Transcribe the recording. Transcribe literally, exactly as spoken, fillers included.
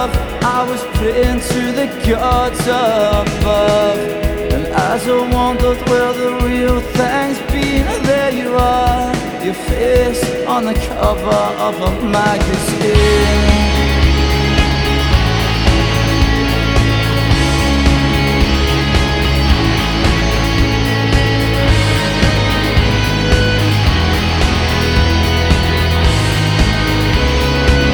love. I was praying to the gods above, and as I wondered where the real thing's been, there you are, your face on the cover of a magazine.